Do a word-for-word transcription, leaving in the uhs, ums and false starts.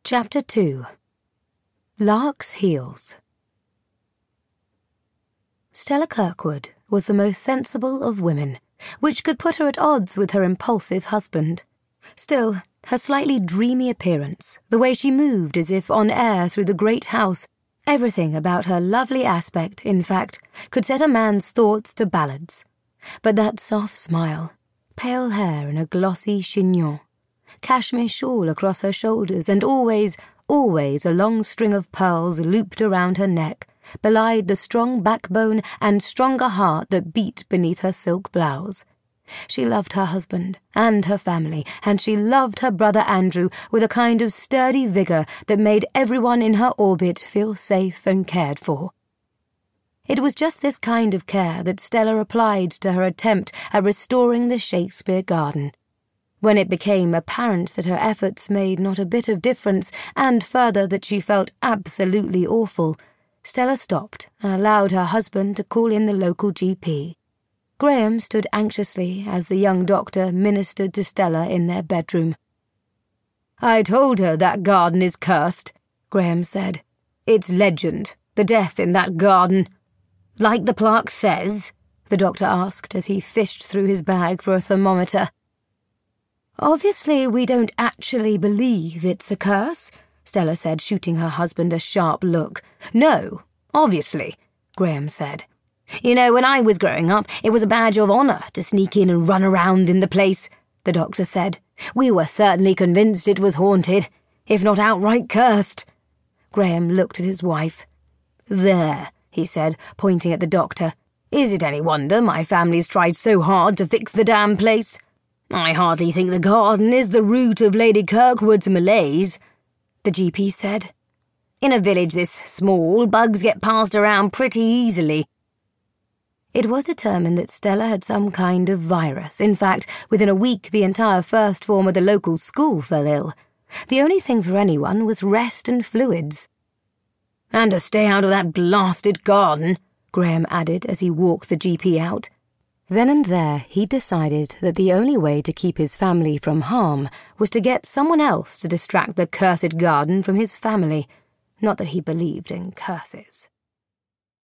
Chapter two. Lark's Heels. Stella Kirkwood was the most sensible of women, which could put her at odds with her impulsive husband. Still, her slightly dreamy appearance, the way she moved as if on air through the great house, everything about her lovely aspect, in fact, could set a man's thoughts to ballads. But that soft smile, pale hair in a glossy chignon, cashmere shawl across her shoulders, and always, always a long string of pearls looped around her neck, belied the strong backbone and stronger heart that beat beneath her silk blouse. She loved her husband and her family, and she loved her brother Andrew with a kind of sturdy vigour that made everyone in her orbit feel safe and cared for. It was just this kind of care that Stella applied to her attempt at restoring the Shakespeare garden. When it became apparent that her efforts made not a bit of difference, and further that she felt absolutely awful, Stella stopped and allowed her husband to call in the local G P. Graham stood anxiously as the young doctor ministered to Stella in their bedroom. "I told her that garden is cursed," Graham said. "It's legend, the death in that garden." "Like the plaque says?" the doctor asked as he fished through his bag for a thermometer. "Obviously we don't actually believe it's a curse," Stella said, shooting her husband a sharp look. "No, obviously," Graham said. "You know, when I was growing up, it was a badge of honour to sneak in and run around in the place," the doctor said. "We were certainly convinced it was haunted, if not outright cursed." Graham looked at his wife. "There," he said, pointing at the doctor. "Is it any wonder my family's tried so hard to fix the damn place? I hardly think the garden is the root of Lady Kirkwood's malaise," the G P said. "In a village this small, bugs get passed around pretty easily." It was determined that Stella had some kind of virus. In fact, within a week the entire first form of the local school fell ill. The only thing for anyone was rest and fluids. "And to stay out of that blasted garden," Graham added as he walked the G P out. Then and there he decided that the only way to keep his family from harm was to get someone else to distract the cursed garden from his family. Not that he believed in curses.